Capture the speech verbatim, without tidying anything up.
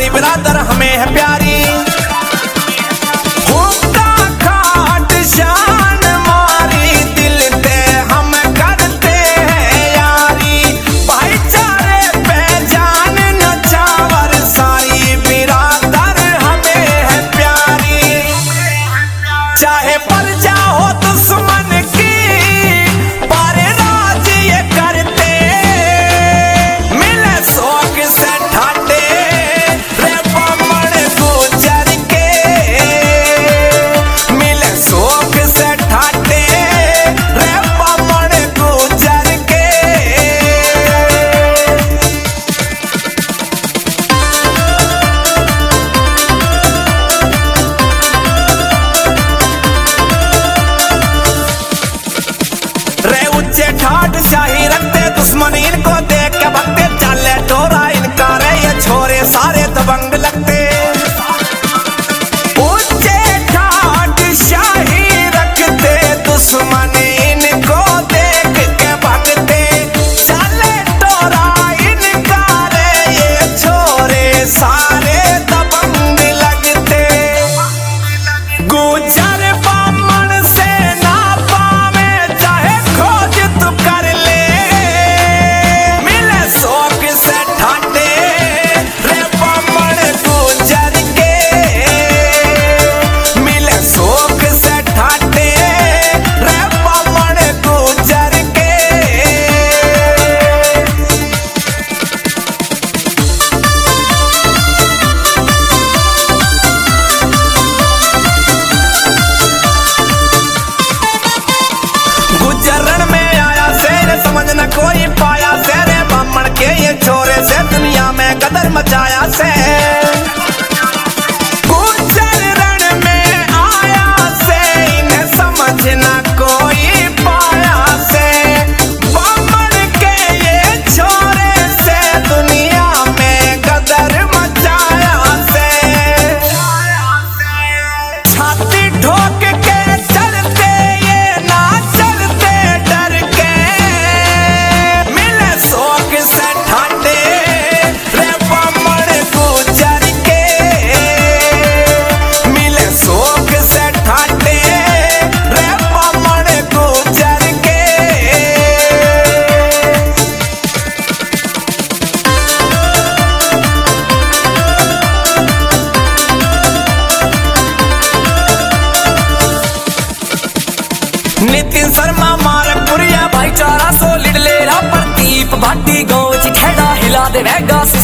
सारी बिरादर हमें है प्यारी। ठाट शाही रखते दुश्मन इनको देख के भगते, चले टोरा इनका रे ये छोरे सारे दबंग लगते। ऊंचे ठाट शाही रखते दुश्मन इनको देख के भगते, चले टोरा इनका रे ये छोरे सारे दबंग लगते। गुजर बामण से ना पावे चाहे खोज तू कर ले, मिले शौक से ठाटे रे बामण गुजर के, मिले शौक से ठाटे रे बामण गुजर के। गुजरण में आया शेर समझ न कोई पाया से, रे बामण के ये छोरे से दुनिया में कदर मचाया से। गुजरण में आया से इन्हें समझ न कोई पाया से, बामण के ये छोरे से दुनिया में कदर मचाया से। छाती ठोक के चलते ये ना चलते डर के, मिले शौक से ठाटे रे बामण गुजर के, मिले शौक से ठाटे रे बामण गुजर के। नितिन शर्मा मारकपुरिया भाईचारा सो लिडलेरा, प्रदीप भाटी गाँव खेड़ा हिला दे वेगा।